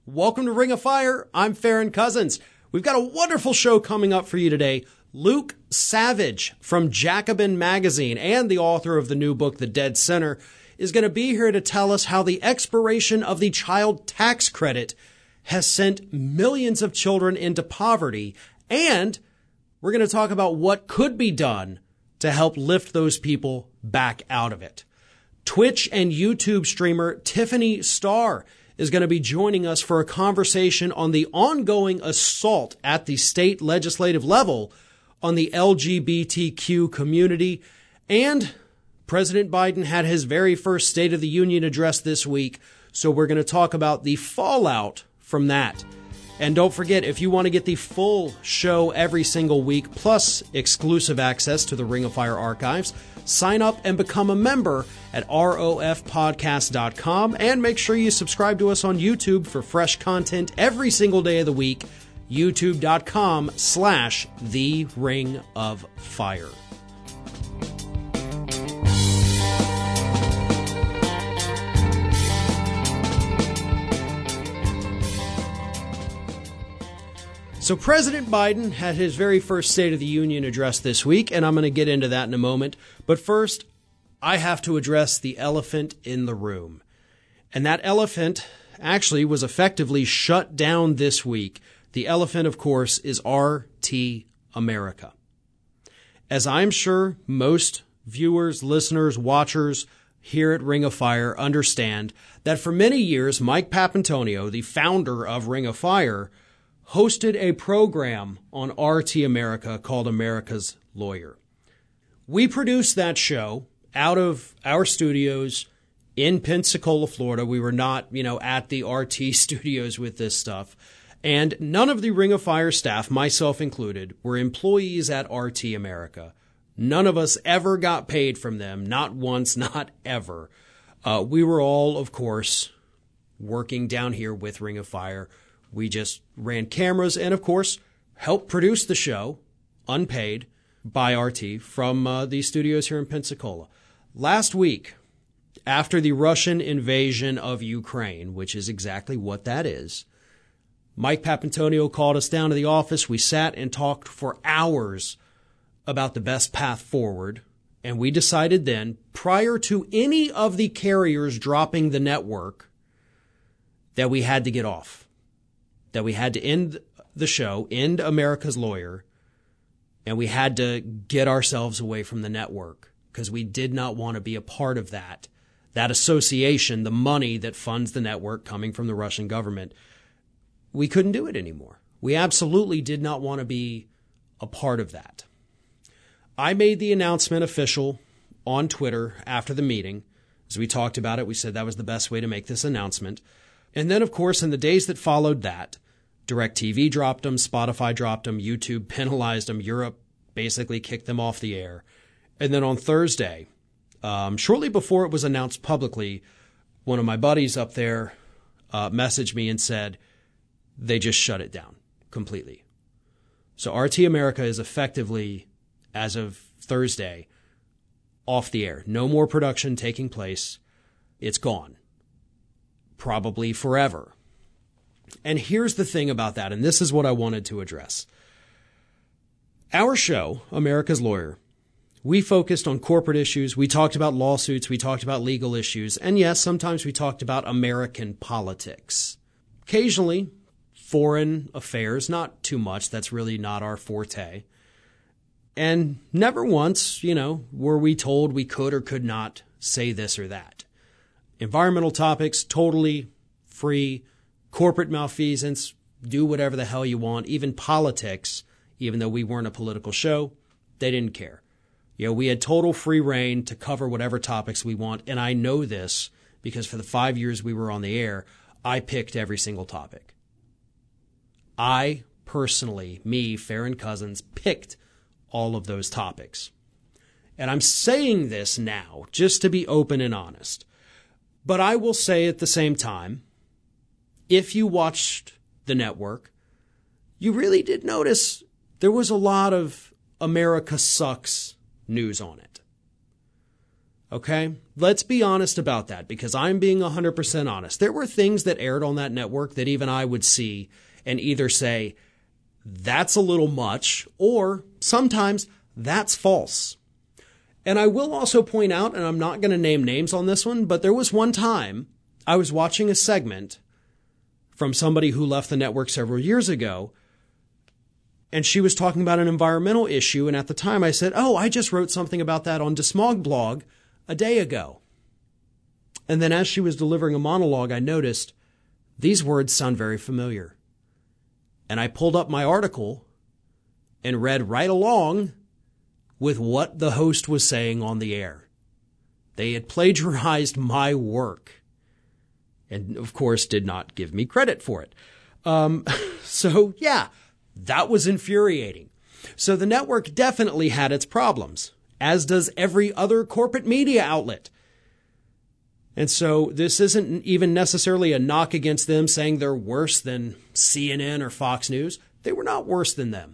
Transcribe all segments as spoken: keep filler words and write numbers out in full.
Welcome to Ring of Fire. I'm Farron Cousins. We've got a wonderful show coming up for you today. Luke Savage from Jacobin Magazine and the author of the new book, The Dead Center, is going to be here to tell us how the expiration of the child tax credit has sent millions of children into poverty. And we're going to talk about what could be done to help lift those people back out of it. Twitch and YouTube streamer Tiffany Starr is going to be joining us for a conversation on the ongoing assault at the state legislative level on the L G B T Q community. And President Biden had his very first State of the Union address this week, so we're going to talk about the fallout from that. And don't forget, if you want to get the full show every single week, plus exclusive access to the Ring of Fire archives, sign up and become a member at R O F podcast dot com. And make sure you subscribe to us on YouTube for fresh content every single day of the week. YouTube.com slash The Ring of Fire. So President Biden had his very first State of the Union address this week, and I'm going to get into that in a moment. But first, I have to address the elephant in the room. And that elephant actually was effectively shut down this week. The elephant, of course, is R T America. As I'm sure most viewers, listeners, watchers here at Ring of Fire understand, that for many years, Mike Papantonio, the founder of Ring of Fire, hosted a program on R T America called America's Lawyer. We produced that show out of our studios in Pensacola, Florida. We were not, you know, at the R T studios with this stuff. And none of the Ring of Fire staff, myself included, were employees at R T America. None of us ever got paid from them. Not once, not ever. Uh, we were all, of course, working down here with Ring of Fire. We just ran cameras and, of course, helped produce the show, unpaid, by R T from uh, the studios here in Pensacola. Last week, after the Russian invasion of Ukraine, which is exactly what that is, Mike Papantonio called us down to the office. We sat and talked for hours about the best path forward. And we decided then, prior to any of the carriers dropping the network, that we had to get off. That we had to end the show, end America's Lawyer, and we had to get ourselves away from the network because we did not want to be a part of that. That association, the money that funds the network coming from the Russian government, we couldn't do it anymore. We absolutely did not want to be a part of that. I made the announcement official on Twitter after the meeting. As we talked about it, we said that was the best way to make this announcement. And then, of course, in the days that followed that, DirecTV dropped them, Spotify dropped them, YouTube penalized them, Europe basically kicked them off the air. And then on Thursday, um, shortly before it was announced publicly, one of my buddies up there uh, messaged me and said they just shut it down completely. So R T America is effectively, as of Thursday, off the air. No more production taking place. It's gone. Probably forever. And here's the thing about that, and this is what I wanted to address. Our show, America's Lawyer, we focused on corporate issues. We talked about lawsuits. We talked about legal issues. And yes, sometimes we talked about American politics. Occasionally, foreign affairs, not too much. That's really not our forte. And never once, you know, were we told we could or could not say this or that. Environmental topics, totally free. Corporate malfeasance, do whatever the hell you want. Even politics, even though we weren't a political show, they didn't care. You know, we had total free reign to cover whatever topics we want. And I know this because for the five years we were on the air, I picked every single topic. I personally, me, Farron Cousins, picked all of those topics. And I'm saying this now just to be open and honest. But I will say at the same time, if you watched the network, you really did notice there was a lot of America sucks news on it. Okay? Let's be honest about that, because I'm being one hundred percent honest. There were things that aired on that network that even I would see and either say, that's a little much, or sometimes that's false. And I will also point out, and I'm not going to name names on this one, but there was one time I was watching a segment from somebody who left the network several years ago, and she was talking about an environmental issue. And at the time I said, oh, I just wrote something about that on Desmog blog a day ago. And then as she was delivering a monologue, I noticed these words sound very familiar. And I pulled up my article and read right along with what the host was saying on the air. They had plagiarized my work and, of course, did not give me credit for it. Um, so, yeah, that was infuriating. So the network definitely had its problems, as does every other corporate media outlet. And so this isn't even necessarily a knock against them saying they're worse than C N N or Fox News. They were not worse than them.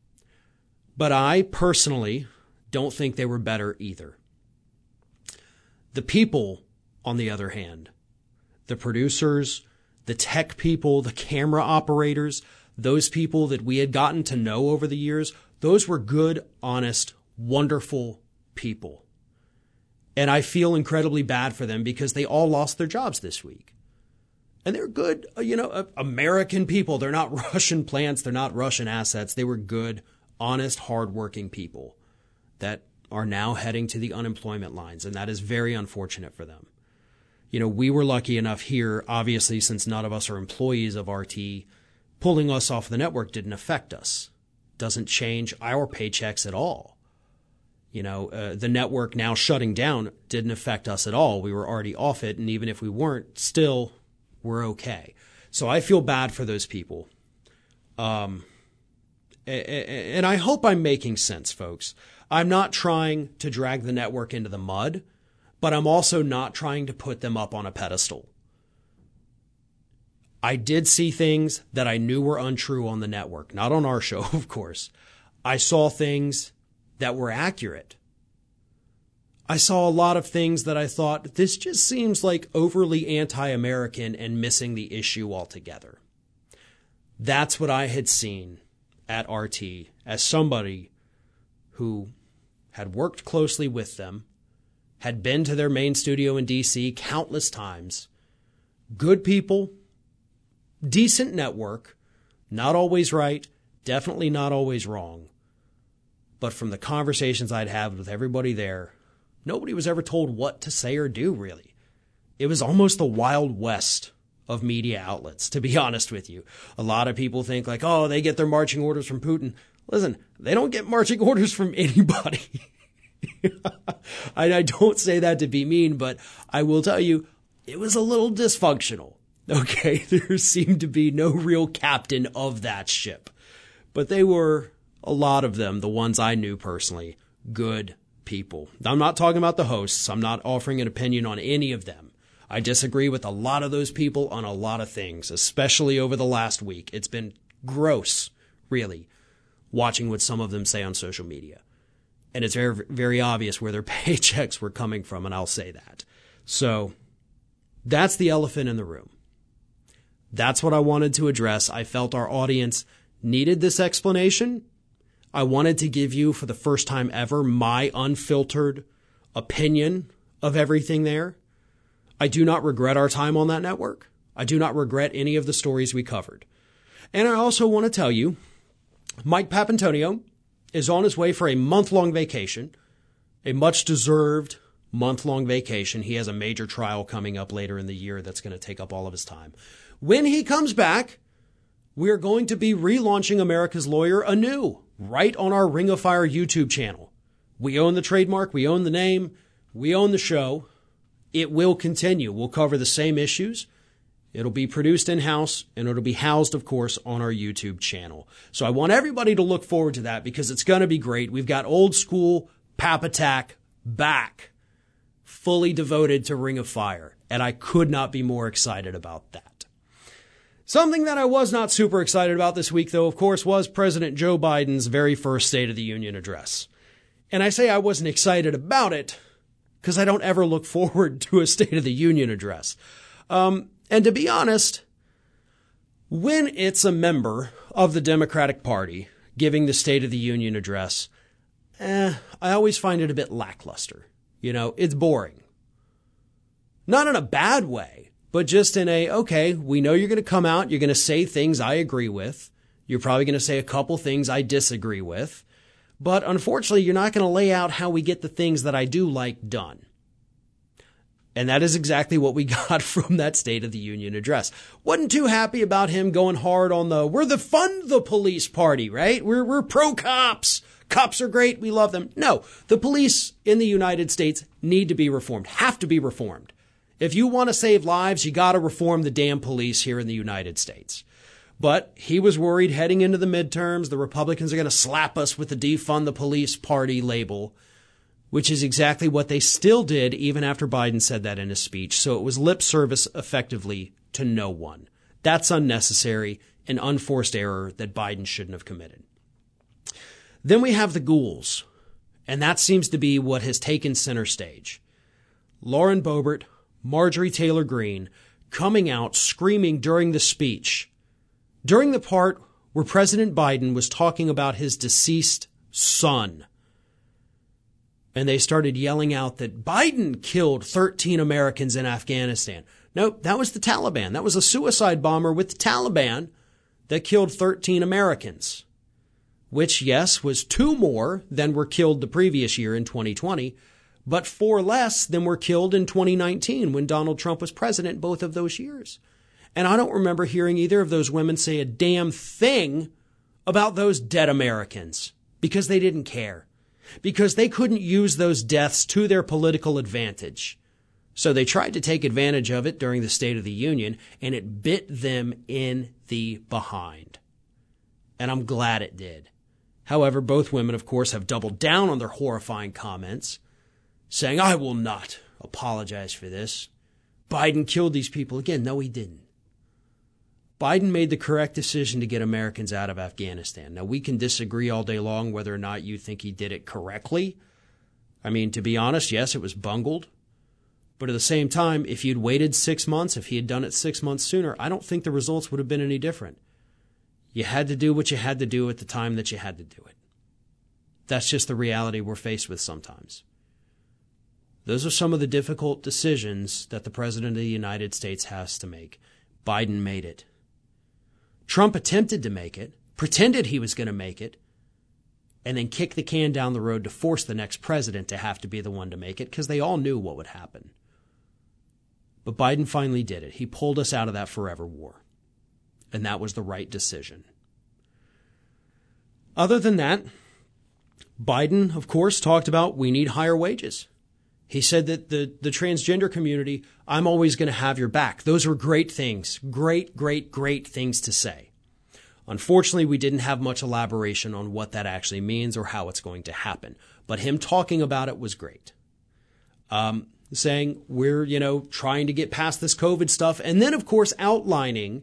But I personally don't think they were better either. The people, on the other hand, the producers, the tech people, the camera operators, those people that we had gotten to know over the years, those were good, honest, wonderful people. And I feel incredibly bad for them because they all lost their jobs this week. And they're good, you know, American people. They're not Russian plants. They're not Russian assets. They were good, honest, hardworking people that are now heading to the unemployment lines. And that is very unfortunate for them. You know, we were lucky enough here, obviously, since none of us are employees of R T, pulling us off the network didn't affect us. Doesn't change our paychecks at all. You know, uh, the network now shutting down didn't affect us at all. We were already off it. And even if we weren't, still, we're okay. So I feel bad for those people. Um, and I hope I'm making sense, folks. I'm not trying to drag the network into the mud, but I'm also not trying to put them up on a pedestal. I did see things that I knew were untrue on the network, not on our show, of course. I saw things that were accurate. I saw a lot of things that I thought, this just seems like overly anti-American and missing the issue altogether. That's what I had seen at R T as somebody who had worked closely with them, had been to their main studio in D C countless times. Good people, decent network, not always right, definitely not always wrong. But from the conversations I'd had with everybody there, nobody was ever told what to say or do, really. It was almost the Wild West of media outlets, to be honest with you. A lot of people think like, oh, they get their marching orders from Putin. Listen, they don't get marching orders from anybody. I, I don't say that to be mean, but I will tell you, it was a little dysfunctional. Okay, there seemed to be no real captain of that ship. But they were, a lot of them, the ones I knew personally, good people. I'm not talking about the hosts. I'm not offering an opinion on any of them. I disagree with a lot of those people on a lot of things, especially over the last week. It's been gross, really, watching what some of them say on social media. And it's very, very obvious where their paychecks were coming from, and I'll say that. So that's the elephant in the room. That's what I wanted to address. I felt our audience needed this explanation. I wanted to give you, for the first time ever, my unfiltered opinion of everything there. I do not regret our time on that network. I do not regret any of the stories we covered. And I also want to tell you, Mike Papantonio is on his way for a month-long vacation, a much-deserved month-long vacation. He has a major trial coming up later in the year that's going to take up all of his time. When he comes back, we are going to be relaunching America's Lawyer anew, right on our Ring of Fire YouTube channel. We own the trademark, we own the name, we own the show. It will continue. We'll cover the same issues. It'll be produced in-house, and it'll be housed, of course, on our YouTube channel. So I want everybody to look forward to that because it's going to be great. We've got old school Pap Attack back, fully devoted to Ring of Fire, and I could not be more excited about that. Something that I was not super excited about this week, though, of course, was President Joe Biden's very first State of the Union address. And I say I wasn't excited about it because I don't ever look forward to a State of the Union address. Um, and to be honest, when it's a member of the Democratic Party giving the State of the Union address, eh, I always find it a bit lackluster. You know, it's boring. Not in a bad way, but just in a, okay, we know you're going to come out, you're going to say things I agree with. You're probably going to say a couple things I disagree with. But unfortunately, you're not going to lay out how we get the things that I do like done. And that is exactly what we got from that State of the Union address. Wasn't too happy about him going hard on the, we're the fund the police party, right? We're, we're pro cops. Cops are great. We love them. No, the police in the United States need to be reformed, have to be reformed. If you want to save lives, you got to reform the damn police here in the United States. But he was worried heading into the midterms, the Republicans are going to slap us with the defund the police party label, which is exactly what they still did even after Biden said that in his speech. So it was lip service effectively to no one. That's unnecessary, an unforced error that Biden shouldn't have committed. Then we have the ghouls, and that seems to be what has taken center stage. Lauren Boebert, Marjorie Taylor Greene, coming out screaming during the speech, during the part where President Biden was talking about his deceased son. And they started yelling out that Biden killed thirteen Americans in Afghanistan. No, that was the Taliban. That was a suicide bomber with the Taliban that killed thirteen Americans, which, yes, was two more than were killed the previous year in twenty twenty, but four less than were killed in twenty nineteen when Donald Trump was president both of those years. And I don't remember hearing either of those women say a damn thing about those dead Americans because they didn't care, because they couldn't use those deaths to their political advantage. So they tried to take advantage of it during the State of the Union, and it bit them in the behind. And I'm glad it did. However, both women, of course, have doubled down on their horrifying comments, saying, I will not apologize for this. Biden killed these people again. No, he didn't. Biden made the correct decision to get Americans out of Afghanistan. Now, we can disagree all day long whether or not you think he did it correctly. I mean, to be honest, yes, it was bungled. But at the same time, if you'd waited six months, if he had done it six months sooner, I don't think the results would have been any different. You had to do what you had to do at the time that you had to do it. That's just the reality we're faced with sometimes. Those are some of the difficult decisions that the President of the United States has to make. Biden made it. Trump attempted to make it, pretended he was going to make it, and then kicked the can down the road to force the next president to have to be the one to make it because they all knew what would happen. But Biden finally did it. He pulled us out of that forever war. And that was the right decision. Other than that, Biden, of course, talked about we need higher wages. He said that the, the transgender community, I'm always going to have your back. Those were great things, great, great, great things to say. Unfortunately, we didn't have much elaboration on what that actually means or how it's going to happen. But him talking about it was great. Um, saying we're, you know, trying to get past this COVID stuff. And then, of course, outlining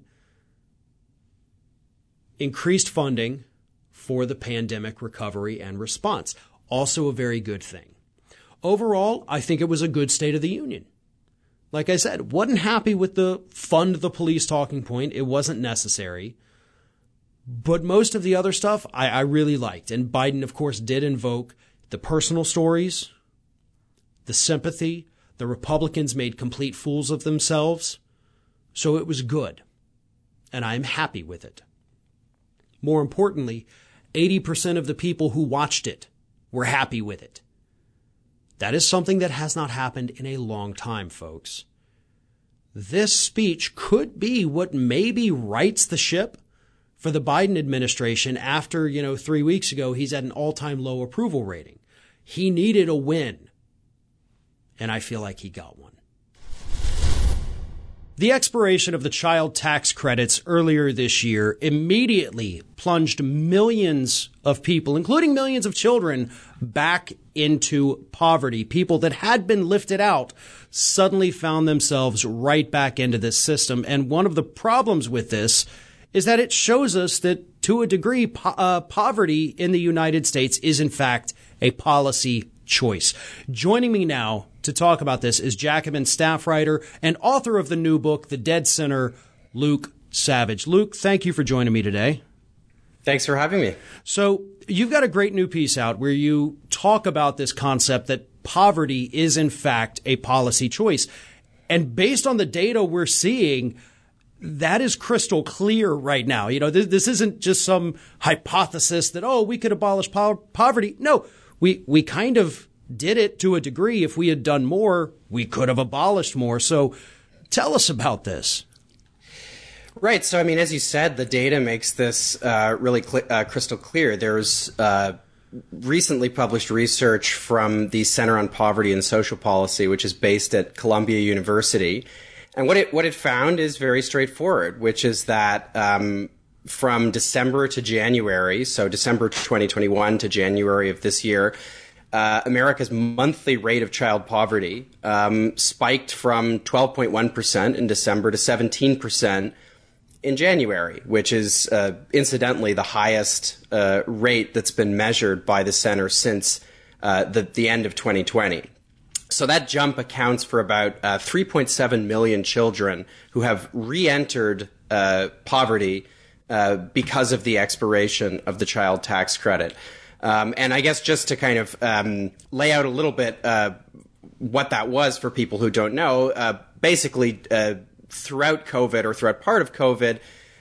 increased funding for the pandemic recovery and response. Also a very good thing. Overall, I think it was a good State of the Union. Like I said, wasn't happy with the fund the police talking point. It wasn't necessary. But most of the other stuff I, I really liked. And Biden, of course, did invoke the personal stories, the sympathy. The Republicans made complete fools of themselves. So it was good. And I'm happy with it. More importantly, eighty percent of the people who watched it were happy with it. That is something that has not happened in a long time, folks. This speech could be what maybe rights the ship for the Biden administration after, you know, three weeks ago, he's at an all-time low approval rating. He needed a win, and I feel like he got one. The expiration of the child tax credits earlier this year immediately plunged millions of people, including millions of children, back into poverty. People that had been lifted out suddenly found themselves right back into this system. And one of the problems with this is that it shows us that, to a degree, po- uh, poverty in the United States is, in fact, a policy choice. Joining me now to talk about this is Jacobin staff writer and author of the new book, The Dead Center, Luke Savage. Luke, thank you for joining me today. Thanks for having me. So you've got a great new piece out where you talk about this concept that poverty is, in fact, a policy choice. And based on the data we're seeing, that is crystal clear right now. You know, this, this isn't just some hypothesis that, oh, we could abolish po- poverty. No, we, we kind of did it to a degree. If we had done more, we could have abolished more. So tell us about this. Right. So, I mean, as you said, the data makes this uh, really cl- uh, crystal clear. There's uh, recently published research from the Center on Poverty and Social Policy, which is based at Columbia University. And what it what it found is very straightforward, which is that um, from December to January, so December twenty twenty-one to January of this year, uh, America's monthly rate of child poverty um, spiked from twelve point one percent in December to seventeen percent in January, which is uh, incidentally the highest uh, rate that's been measured by the center since uh, the, the end of twenty twenty. So that jump accounts for about uh, three point seven million children who have re-entered uh, poverty uh, because of the expiration of the child tax credit. Um, and I guess just to kind of um, lay out a little bit uh, what that was for people who don't know, uh, basically uh, throughout COVID or throughout part of COVID,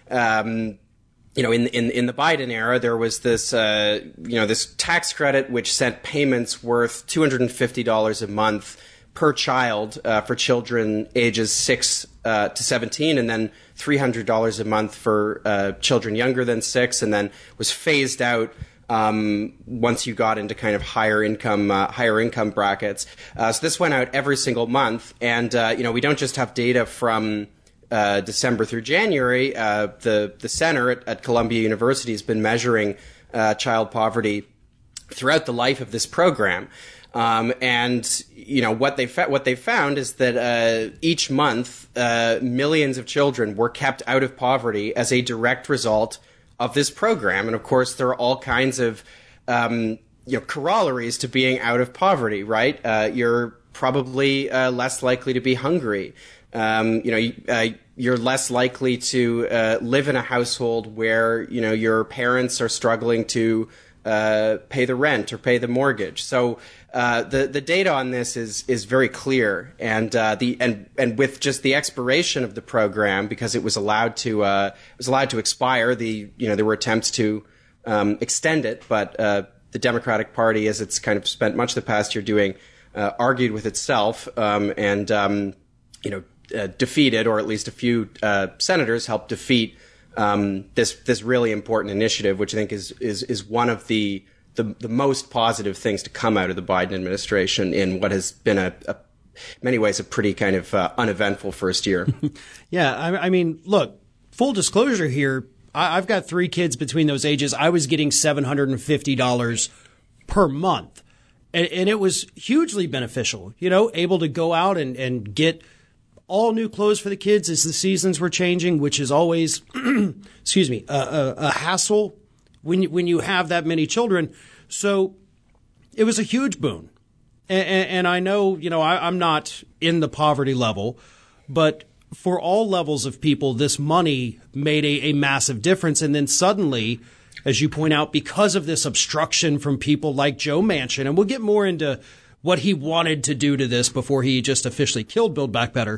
um, you know, in, in, in the Biden era, there was this, uh, you know, this tax credit which sent payments worth two hundred fifty dollars a month per child uh, for children ages six uh, to seventeen, and then three hundred dollars a month for uh, children younger than six, and then was phased out um, once you got into kind of higher income, uh, higher income brackets. Uh, so this went out every single month, and uh, you know, we don't just have data from Uh, December through January. Uh, the the center at, at Columbia University has been measuring uh, child poverty throughout the life of this program, um, and you know what they fa- what they found is that uh, each month uh, millions of children were kept out of poverty as a direct result of this program. And of course, there are all kinds of um, you know corollaries to being out of poverty. Right? Uh, you're probably uh, less likely to be hungry. Um, you know, uh, you're less likely to uh, live in a household where, you know, your parents are struggling to uh, pay the rent or pay the mortgage. So uh, the the data on this is is very clear, and uh, the and and with just the expiration of the program, because it was allowed to uh, it was allowed to expire. The you know there were attempts to um, extend it, but uh, the Democratic Party, as it's kind of spent much of the past year doing, uh, argued with itself, um, and um, you know. Uh, defeated, or at least a few uh, senators helped defeat um, this this really important initiative, which I think is is is one of the, the the most positive things to come out of the Biden administration in what has been a, a many ways a pretty kind of uh, uneventful first year. Yeah, I, I mean, look, full disclosure here, I, I've got three kids between those ages. I was getting seven hundred fifty dollars per month, and, and it was hugely beneficial. You know, able to go out and and get all new clothes for the kids as the seasons were changing, which is always, excuse me, a, a, a hassle when you, when you have that many children. So it was a huge boon. And, and, and I know, you know, I, I'm not in the poverty level, but for all levels of people, this money made a, a massive difference. And then suddenly, as you point out, because of this obstruction from people like Joe Manchin, and we'll get more into what he wanted to do to this before he just officially killed Build Back Better,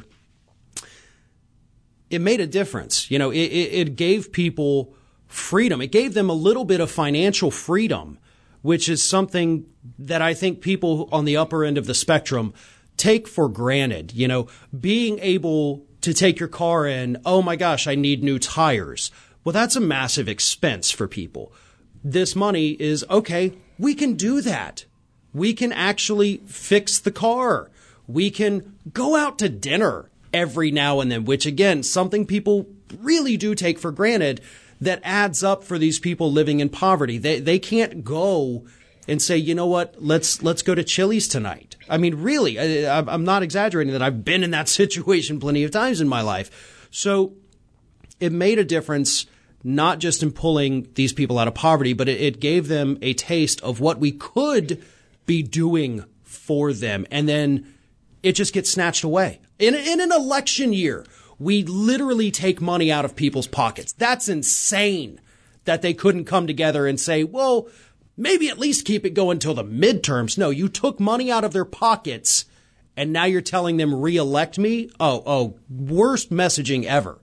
it made a difference. You know, it, it gave people freedom. It gave them a little bit of financial freedom, which is something that I think people on the upper end of the spectrum take for granted. You know, being able to take your car in, oh my gosh, I need new tires. Well, that's a massive expense for people. This money is, okay, we can do that. We can actually fix the car. We can go out to dinner every now and then, which, again, something people really do take for granted that adds up for these people living in poverty. They they can't go and say, you know what, let's let's go to Chili's tonight. I mean, really, I, I'm not exaggerating that I've been in that situation plenty of times in my life. So it made a difference, not just in pulling these people out of poverty, but it, it gave them a taste of what we could be doing for them. And then it just gets snatched away. In, in an election year, we literally take money out of people's pockets. That's insane that they couldn't come together and say, well, maybe at least keep it going till the midterms. No, you took money out of their pockets and now you're telling them reelect me? Oh, oh, worst messaging ever.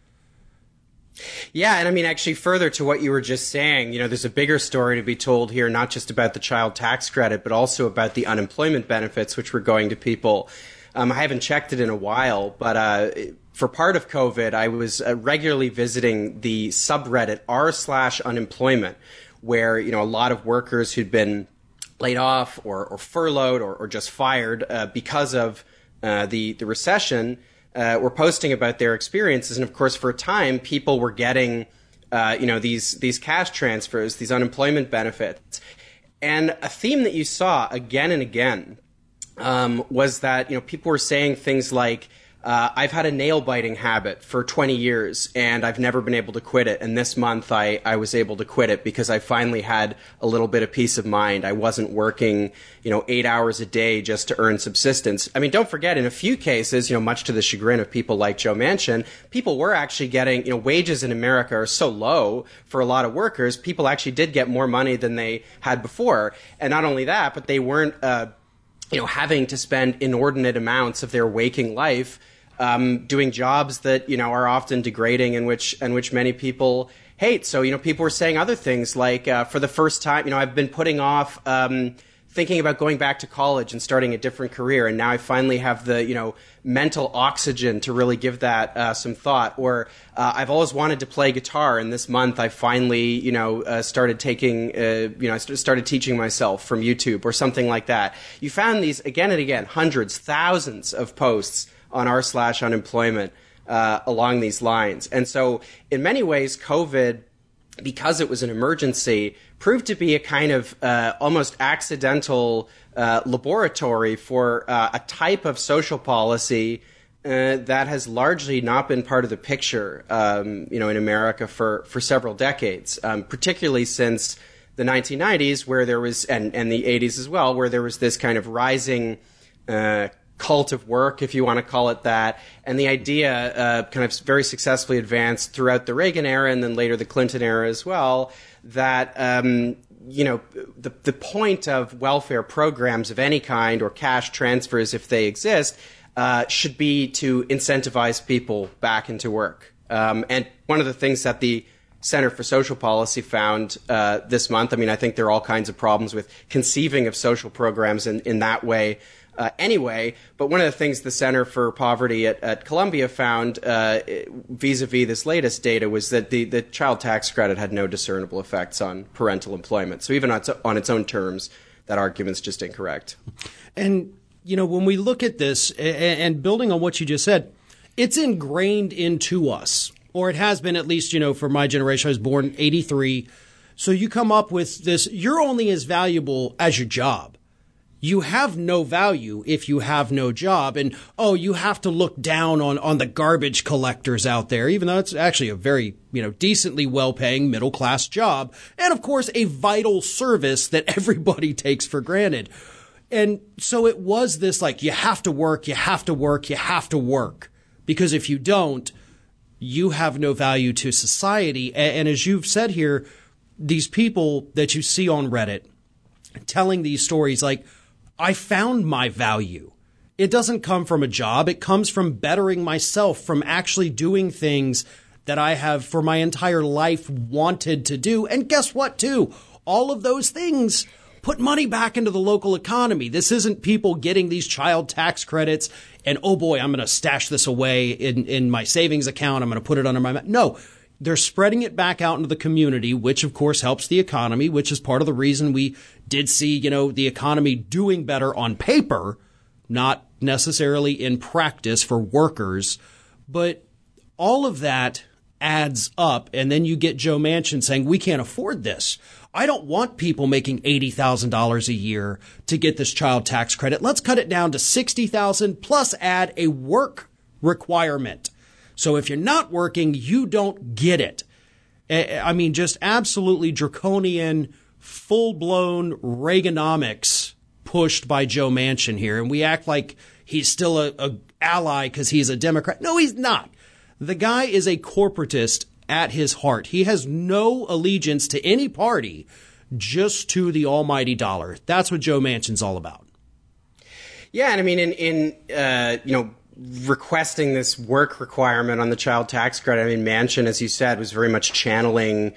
Yeah, and I mean, actually, further to what you were just saying, you know, there's a bigger story to be told here, not just about the child tax credit, but also about the unemployment benefits, which were going to people. Um, I haven't checked it in a while, but uh, for part of COVID, I was uh, regularly visiting the subreddit r slash unemployment, where, you know, a lot of workers who'd been laid off or, or furloughed or, or just fired uh, because of uh, the, the recession uh, were posting about their experiences. And of course, for a time, people were getting, uh, you know, these, these cash transfers, these unemployment benefits. And a theme that you saw again and again um, was that, you know, people were saying things like, Uh, I've had a nail-biting habit for twenty years, and I've never been able to quit it. And this month, I, I was able to quit it because I finally had a little bit of peace of mind. I wasn't working, you know, eight hours a day just to earn subsistence. I mean, don't forget, in a few cases, you know, much to the chagrin of people like Joe Manchin, people were actually getting, you know, wages in America are so low for a lot of workers. People actually did get more money than they had before. And not only that, but they weren't, uh, you know, having to spend inordinate amounts of their waking life Um, doing jobs that, you know, are often degrading and which and which many people hate. So, you know, people were saying other things like, uh, for the first time, you know, I've been putting off um, thinking about going back to college and starting a different career, and now I finally have the, you know, mental oxygen to really give that uh, some thought. Or uh, I've always wanted to play guitar, and this month I finally, you know, uh, started taking, uh, you know, I started teaching myself from YouTube or something like that. You found these again and again, hundreds, thousands of posts on r slash unemployment uh, along these lines. And so in many ways, COVID, because it was an emergency, proved to be a kind of uh, almost accidental uh, laboratory for uh, a type of social policy uh, that has largely not been part of the picture, um, you know, in America for, for several decades, um, particularly since the nineteen nineties, where there was, and, and the eighties as well, where there was this kind of rising uh cult of work, if you want to call it that, and the idea uh, kind of very successfully advanced throughout the Reagan era and then later the Clinton era as well, that, um, you know, the, the point of welfare programs of any kind or cash transfers, if they exist, uh, should be to incentivize people back into work. Um, and one of the things that the Center for Social Policy found uh, this month, I mean, I think there are all kinds of problems with conceiving of social programs in, in that way Uh, anyway, but one of the things the Center for Poverty at, at Columbia found uh, vis-a-vis this latest data was that the, the child tax credit had no discernible effects on parental employment. So even on its, on its own terms, that argument's just incorrect. And, you know, when we look at this, and, and building on what you just said, it's ingrained into us, or it has been, at least, you know, for my generation. I was born in eighty-three. So you come up with this, you're only as valuable as your job. You have no value if you have no job. And, oh, you have to look down on, on the garbage collectors out there, even though it's actually a very, you know, decently well-paying middle-class job. And, of course, a vital service that everybody takes for granted. And so it was this, like, you have to work, you have to work, you have to work. Because if you don't, you have no value to society. And, and as you've said here, these people that you see on Reddit telling these stories, like, I found my value. It doesn't come from a job. It comes from bettering myself, from actually doing things that I have for my entire life wanted to do. And guess what, too? All of those things put money back into the local economy. This isn't people getting these child tax credits and, oh boy, I'm going to stash this away in, in my savings account. I'm going to put it under my... No. They're spreading it back out into the community, which, of course, helps the economy, which is part of the reason we did see, you know, the economy doing better on paper, not necessarily in practice for workers. But all of that adds up. And then you get Joe Manchin saying, we can't afford this. I don't want people making eighty thousand dollars a year to get this child tax credit. Let's cut it down to sixty thousand dollars plus add a work requirement. So if you're not working, you don't get it. I mean, just absolutely draconian, full-blown Reaganomics pushed by Joe Manchin here. And we act like he's still a, a ally because he's a Democrat. No, he's not. The guy is a corporatist at his heart. He has no allegiance to any party, just to the almighty dollar. That's what Joe Manchin's all about. Yeah, and I mean, in, in uh, you know, requesting this work requirement on the child tax credit, I mean, Manchin, as you said, was very much channeling,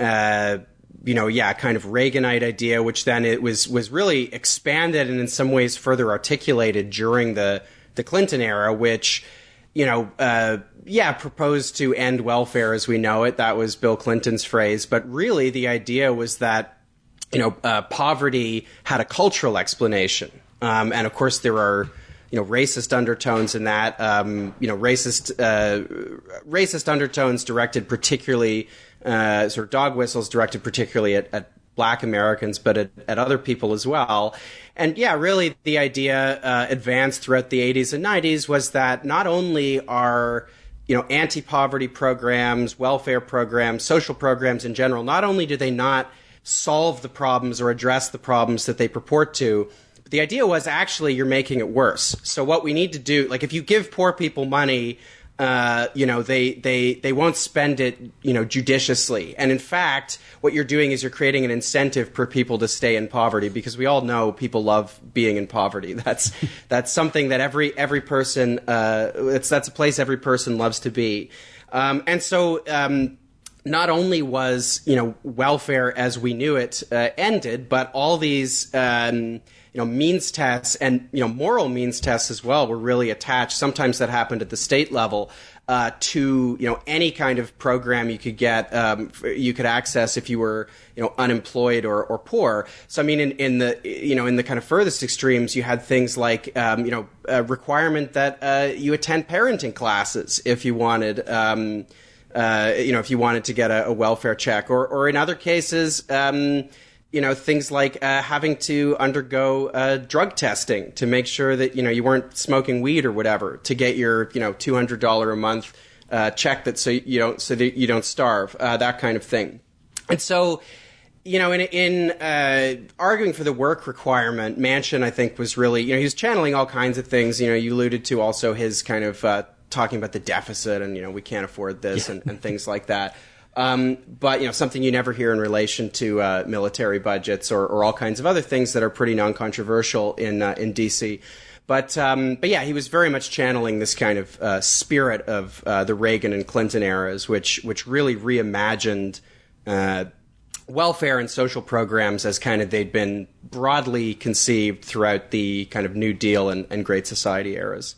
uh, you know, yeah, kind of Reaganite idea, which then it was was really expanded and in some ways further articulated during the the Clinton era, which, you know, uh, yeah, proposed to end welfare as we know it. That was Bill Clinton's phrase. But really, the idea was that, you know, uh, poverty had a cultural explanation. Um, and of course, there are, you know, racist undertones in that, um, you know, racist, uh, racist undertones directed particularly, uh, sort of dog whistles directed particularly at, at Black Americans, but at, at other people as well. And yeah, really the idea uh, advanced throughout the eighties and nineties was that not only are, you know, anti-poverty programs, welfare programs, social programs in general, not only do they not solve the problems or address the problems that they purport to, but the idea was actually you're making it worse. So what we need to do, like if you give poor people money, uh, you know, they, they, they won't spend it, you know, judiciously. And in fact, what you're doing is you're creating an incentive for people to stay in poverty, because we all know people love being in poverty. That's, that's something that every, every person, uh, it's, that's a place every person loves to be. Um, and so, um, not only was, you know, welfare as we knew it uh, ended, but all these, um, you know, means tests and, you know, moral means tests as well were really attached. Sometimes that happened at the state level uh, to, you know, any kind of program you could get, um, you could access if you were, you know, unemployed or, or poor. So, I mean, in, in the, you know, in the kind of furthest extremes, you had things like, um, you know, a requirement that uh, you attend parenting classes if you wanted, um, Uh, you know, if you wanted to get a, a welfare check, or, or in other cases, um, you know, things like uh, having to undergo uh, drug testing to make sure that, you know, you weren't smoking weed or whatever to get your, you know, two hundred dollars a month uh, check that so you don't so that you don't starve, uh, that kind of thing. And so, you know, in in uh, arguing for the work requirement, Manchin, I think, was really, you know, he was channeling all kinds of things. You know, you alluded to also his kind of uh, talking about the deficit and, you know, we can't afford this, yeah. and, and things like that. Um, but, you know, something you never hear in relation to uh, military budgets or, or all kinds of other things that are pretty non-controversial in uh, in D C. But, um, but yeah, he was very much channeling this kind of uh, spirit of uh, the Reagan and Clinton eras, which which really reimagined uh, welfare and social programs as kind of they'd been broadly conceived throughout the kind of New Deal and, and Great Society eras.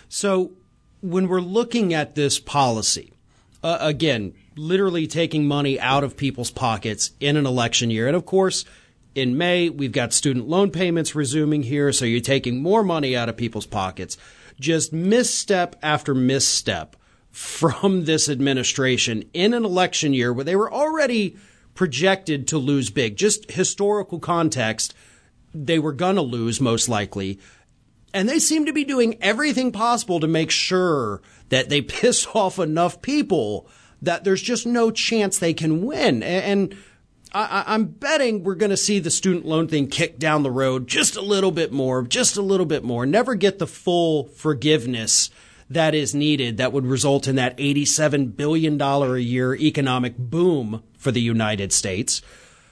So when we're looking at this policy, uh, again, literally taking money out of people's pockets in an election year. And of course, in May, we've got student loan payments resuming here. So you're taking more money out of people's pockets. Just misstep after misstep from this administration in an election year where they were already projected to lose big. Just historical context, they were going to lose most likely. And they seem to be doing everything possible to make sure that they piss off enough people that there's just no chance they can win. And I, I'm betting we're going to see the student loan thing kick down the road just a little bit more, just a little bit more. Never get the full forgiveness that is needed that would result in that eighty-seven billion dollars a year economic boom for the United States.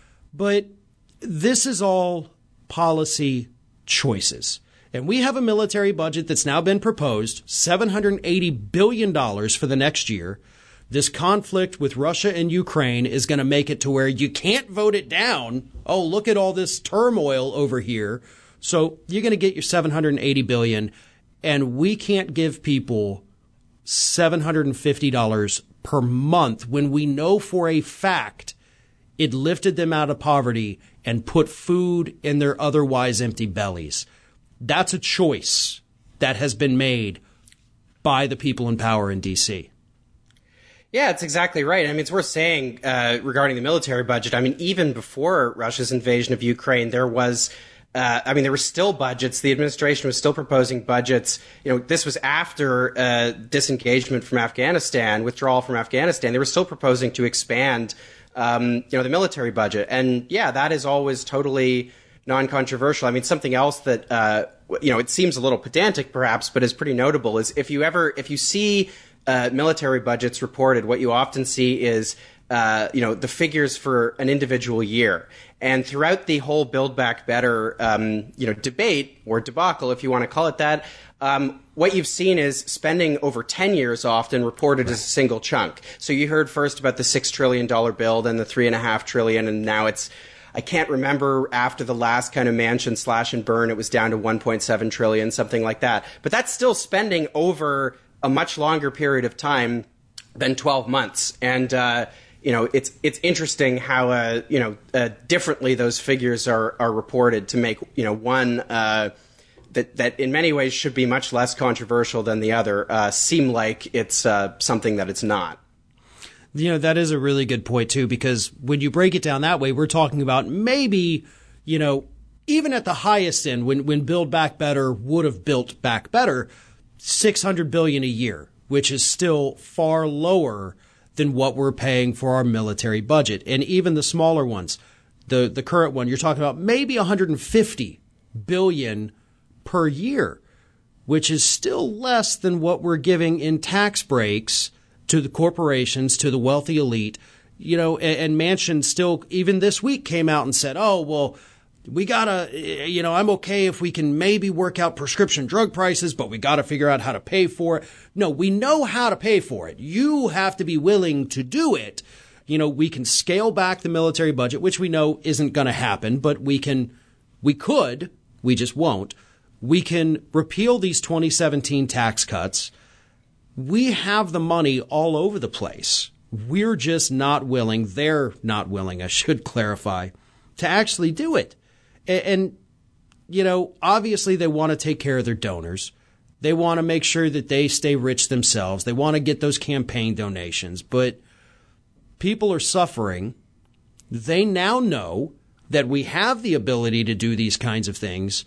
But this is all policy choices. And we have a military budget that's now been proposed, seven hundred eighty billion dollars for the next year. This conflict with Russia and Ukraine is going to make it to where you can't vote it down. Oh, look at all this turmoil over here. So you're going to get your seven hundred eighty billion dollars, and we can't give people seven hundred fifty dollars per month when we know for a fact it lifted them out of poverty and put food in their otherwise empty bellies. That's a choice that has been made by the people in power in D C. Yeah, it's exactly right. I mean, it's worth saying uh, regarding the military budget. I mean, even before Russia's invasion of Ukraine, there was, uh, I mean, there were still budgets. The administration was still proposing budgets. You know, this was after uh, disengagement from Afghanistan, withdrawal from Afghanistan. They were still proposing to expand, um, you know, the military budget. And yeah, that is always totally non-controversial. I mean, something else that, uh, you know, it seems a little pedantic perhaps, but is pretty notable is if you ever, if you see uh, military budgets reported, what you often see is, uh, you know, the figures for an individual year. And throughout the whole Build Back Better, um, you know, debate or debacle, if you want to call it that, um, what you've seen is spending over ten years often reported as a single chunk. So you heard first about the six trillion dollars bill, then the three and a half trillion, and now it's, I can't remember after the last kind of Manchin slash and burn, it was down to one point seven trillion, something like that. But that's still spending over a much longer period of time than twelve months. And, uh, you know, it's it's interesting how, uh, you know, uh, differently those figures are, are reported to make, you know, one uh, that, that in many ways should be much less controversial than the other uh, seem like it's uh, something that it's not. You know, that is a really good point, too, because when you break it down that way, we're talking about maybe, you know, even at the highest end, when, when Build Back Better would have built back better, six hundred billion dollars a year, which is still far lower than what we're paying for our military budget. And even the smaller ones, the, the current one, you're talking about maybe one hundred fifty billion dollars per year, which is still less than what we're giving in tax breaks to the corporations, to the wealthy elite. You know, and, and Manchin still, even this week, came out and said, oh, well, we gotta, you know, I'm okay if we can maybe work out prescription drug prices, but we gotta figure out how to pay for it. No, we know how to pay for it. You have to be willing to do it. You know, we can scale back the military budget, which we know isn't gonna happen, but we can, we could, we just won't. We can repeal these twenty seventeen tax cuts. We have the money all over the place. We're just not willing, they're not willing, I should clarify, to actually do it. And, and you know, obviously they want to take care of their donors. They want to make sure that they stay rich themselves. They want to get those campaign donations. But people are suffering. They now know that we have the ability to do these kinds of things.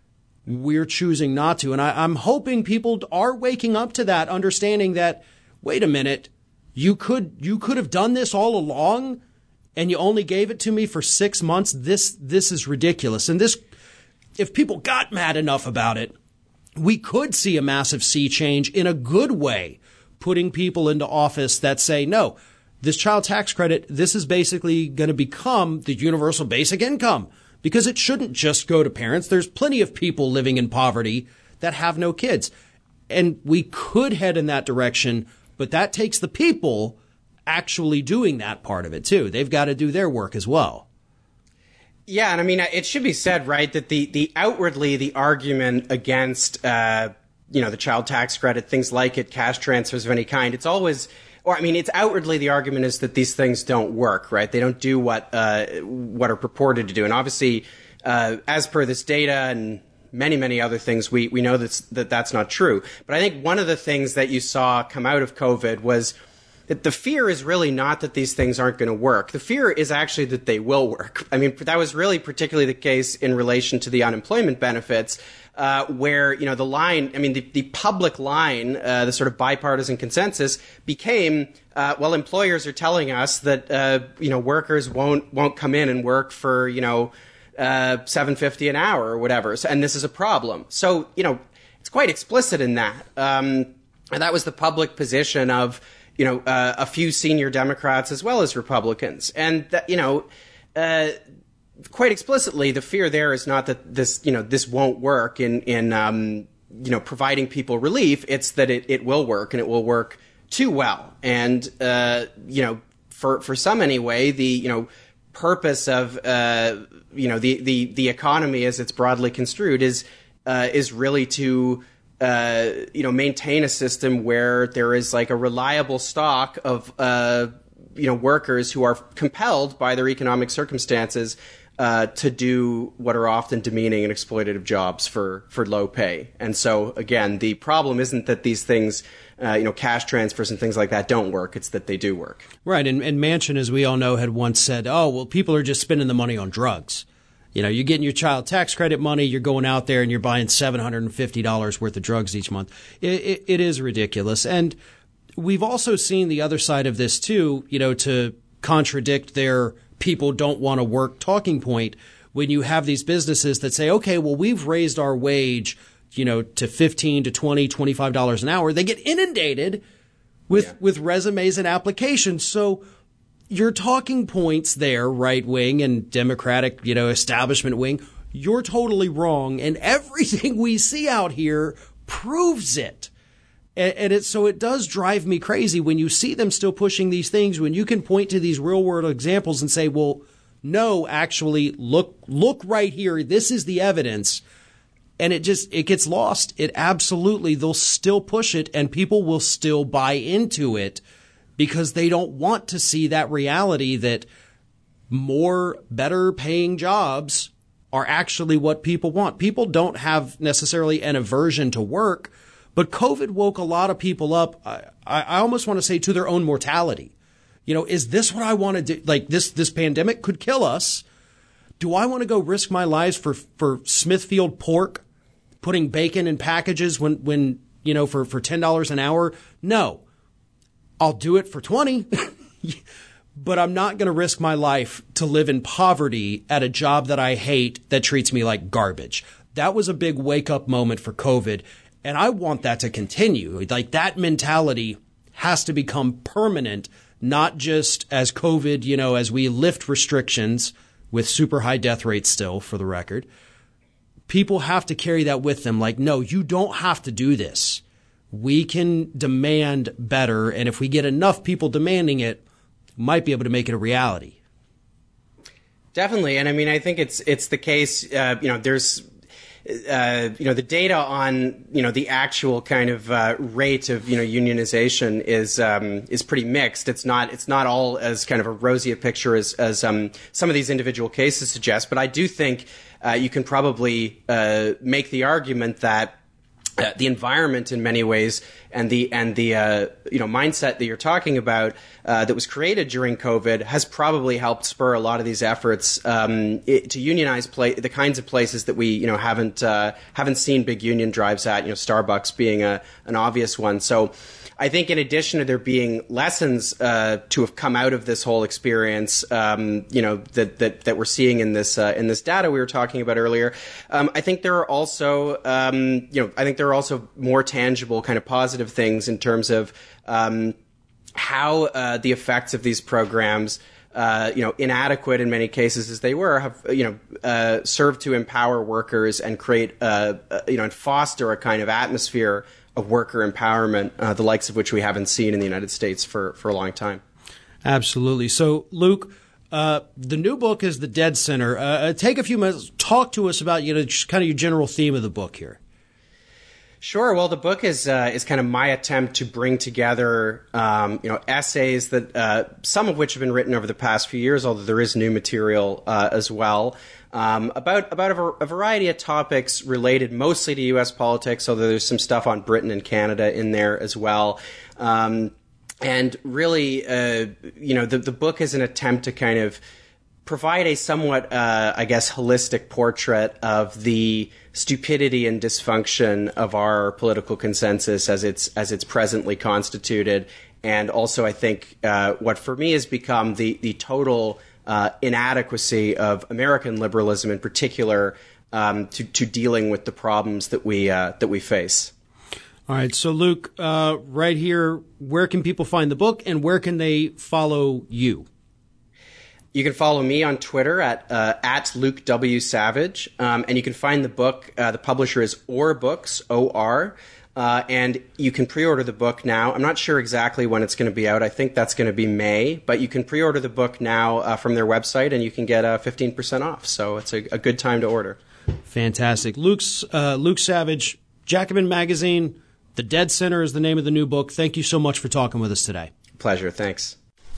We're choosing not to. And I, I'm hoping people are waking up to that, understanding that, wait a minute, you could you could have done this all along and you only gave it to me for six months. This this is ridiculous. And this, if people got mad enough about it, we could see a massive sea change in a good way, putting people into office that say, no, this child tax credit, this is basically going to become the universal basic income. Because it shouldn't just go to parents. There's plenty of people living in poverty that have no kids. And we could head in that direction, but that takes the people actually doing that part of it, too. They've got to do their work as well. Yeah, and I mean, it should be said, right, that the, the outwardly the argument against, uh, you know, the child tax credit, things like it, cash transfers of any kind, it's always... Or, I mean, it's outwardly the argument is that these things don't work, right? They don't do what uh, what are purported to do. And obviously, uh, as per this data and many, many other things, we, we know that's, that that's not true. But I think one of the things that you saw come out of COVID was that the fear is really not that these things aren't going to work. The fear is actually that they will work. I mean, that was really particularly the case in relation to the unemployment benefits. Uh, where, you know, the line, I mean, the, the public line, uh, the sort of bipartisan consensus became, uh, well, employers are telling us that, uh, you know, workers won't, won't come in and work for, you know, uh, seven fifty an hour or whatever. So, and this is a problem. So, you know, it's quite explicit in that. Um, and that was the public position of, you know, uh, a few senior Democrats as well as Republicans. And that, you know, uh, quite explicitly, the fear there is not that this, you know, this won't work in, in um, you know, providing people relief. It's that it, it will work, and it will work too well. And, uh, you know, for, for some anyway, the, you know, purpose of, uh, you know, the, the, the economy as it's broadly construed is, uh, is really to, uh, you know, maintain a system where there is like a reliable stock of, uh, you know, workers who are compelled by their economic circumstances Uh, to do what are often demeaning and exploitative jobs for, for low pay. And so, again, the problem isn't that these things, uh, you know, cash transfers and things like that don't work. It's that they do work. Right. And, and Manchin, as we all know, had once said, oh, well, people are just spending the money on drugs. You know, you're getting your child tax credit money, you're going out there and you're buying seven hundred fifty dollars worth of drugs each month. It, it, it is ridiculous. And we've also seen the other side of this, too, you know, to contradict their people don't want to work talking point. when you have these businesses that say, okay, well, we've raised our wage, you know, to fifteen to twenty, twenty-five dollars an hour, they get inundated with, yeah. with resumes and applications. So your talking points there, right wing and Democratic, you know, establishment wing, you're totally wrong. And everything we see out here proves it. And, and it, so it does drive me crazy when you see them still pushing these things, when you can point to these real world examples and say, well, no, actually look, look right here. This is the evidence. And it just, it gets lost. It absolutely, they'll still push it and people will still buy into it because they don't want to see that reality that more better paying jobs are actually what people want. People don't have necessarily an aversion to work, but COVID woke a lot of people up. I, I almost want to say to their own mortality. You know, is this what I want to do? Like this, this pandemic could kill us. Do I want to go risk my lives for, for Smithfield pork? Putting bacon in packages when, when, you know, for, for ten dollars an hour? No, I'll do it for twenty, but I'm not going to risk my life to live in poverty at a job that I hate that treats me like garbage. That was a big wake up moment for COVID. And I want that to continue. Like that mentality has to become permanent, not just as COVID, you know, as we lift restrictions with super high death rates still for the record. People have to carry that with them. Like, no, you don't have to do this. We can demand better. And if we get enough people demanding it, might be able to make it a reality. Definitely. And I mean, I think it's, it's the case, uh, you know, there's, uh, you know, the data on, you know, the actual kind of, uh, rate of, you know, unionization is, um, is pretty mixed. It's not, it's not all as kind of a rosy a picture as, as, um, some of these individual cases suggest. But I do think, Uh, you can probably uh, make the argument that uh, the environment, in many ways, and the and the uh, you know mindset that you're talking about uh, that was created during COVID has probably helped spur a lot of these efforts um, it, to unionize play, the kinds of places that we you know haven't uh, haven't seen big union drives at. You know, Starbucks being a an obvious one. So. I think in addition to there being lessons uh, to have come out of this whole experience, um, you know, that, that, that we're seeing in this uh, in this data we were talking about earlier, um, I think there are also, um, you know, I think there are also more tangible kind of positive things in terms of um, how uh, the effects of these programs, uh, you know, inadequate in many cases as they were, have, you know, uh, served to empower workers and create, uh, uh, you know, and foster a kind of atmosphere of worker empowerment, uh, the likes of which we haven't seen in the United States for, for a long time. Absolutely. So, Luke, uh, the new book is The Dead Center. Uh, take a few minutes, talk to us about, you know, just kind of your general theme of the book here. Sure. Well, the book is uh, is kind of my attempt to bring together, um, you know, essays that uh, some of which have been written over the past few years, although there is new material uh, as well. Um, about about a, a variety of topics related mostly to U S politics, although there's some stuff on Britain and Canada in there as well. Um, and really, uh, you know, the, the book is an attempt to kind of provide a somewhat, uh, I guess, holistic portrait of the stupidity and dysfunction of our political consensus as it's as it's presently constituted, and also I think uh, what for me has become the the total Uh, inadequacy of American liberalism in particular um, to, to dealing with the problems that we uh, that we face. All right. So, Luke, uh, right here, where can people find the book and where can they follow you? You can follow me on Twitter at uh, at Luke W. Savage, um, and you can find the book. Uh, the publisher is Or Books, O R. Uh, and you can pre-order the book now. I'm not sure exactly when it's going to be out. I think that's going to be May, but you can pre-order the book now uh, from their website, and you can get uh, fifteen percent off. So it's a, a good time to order. Fantastic. Luke's, uh, Luke Savage, Jacobin Magazine, The Dead Center is the name of the new book. Thank you so much for talking with us today. Pleasure. Thanks.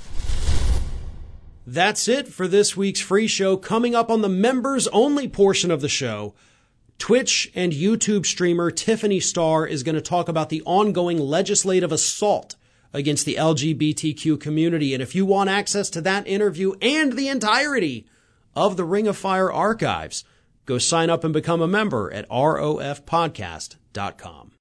That's it for this week's free show. Coming up on the members-only portion of the show, Twitch and YouTube streamer Tiffany Starr is going to talk about the ongoing legislative assault against the L G B T Q community. And if you want access to that interview and the entirety of the Ring of Fire archives, go sign up and become a member at R O F podcast dot com.